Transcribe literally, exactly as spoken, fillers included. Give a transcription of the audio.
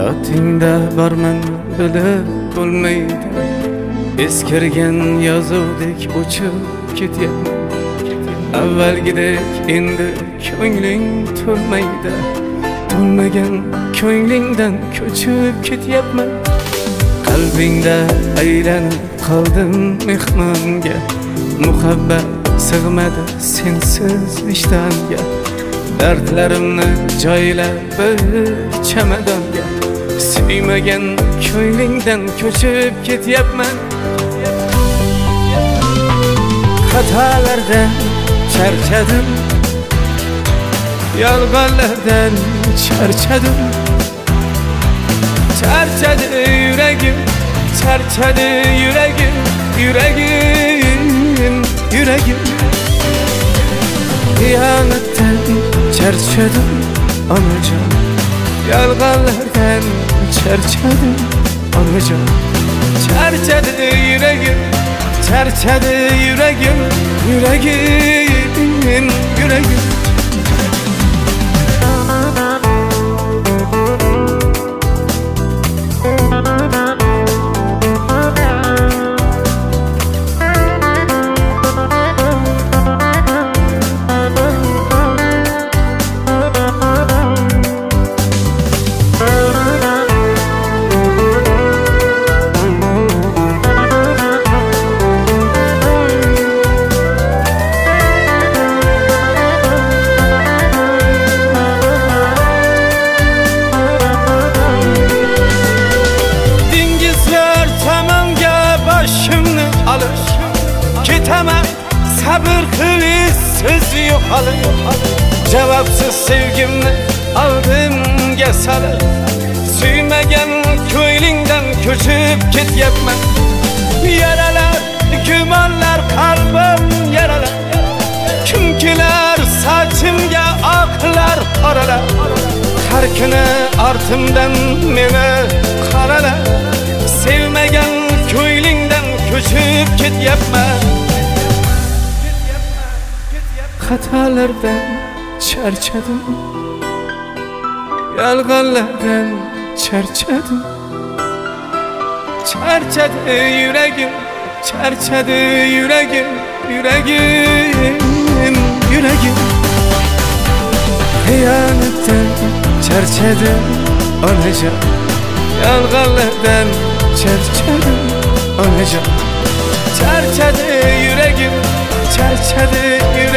Hayotingda borman bilib bo'lmaydi, eskirgan yozuvdek o'chib ketyapman. Avvalgidek endi ko'ngling to'lmaydi, to'lmagan ko'nglingdan ko'chib ketyapman. Qalbingda aylanib qoldim mehmonga, muhabbat sig'madi sensiz vijdonga. Dardlarimni joylab bir chamadonga, suymagan ko'nglingdan ko'chib ketyapman. Xatolardan charchadim, yolg'onlardan charchadim. Charchadi yuragim, charchadi yuragim, yuragim, yuragim. Xiyonatdan charchadim onajon, yolg'onlardan charchadim onajon. Charchadi yuragim, charchadi yuragim, yuragim, yuragim. Ketaman sabır kılıç söz yo'qolib, javobsiz sevgimni oldimga solib, suymagan ko'nglingdan ko'chib ketyapman. Yaralar, gumonlar qalbim yaralar, kim kelar sochimga oqlar qoralar. Har kuni ortimdan meni qaralar, sevmagan ko'nglingdan ko'chib ketyapman. Xatolardan charchadim, yolg'onlardan charchadim. Charchadi yuragim, charchadi yuragim, yuragim, yuragim. Xiyonatdan charchadim onajon, yolg'onlardan charchadim onajon. Charchadi yuragim, charchadi yuragim.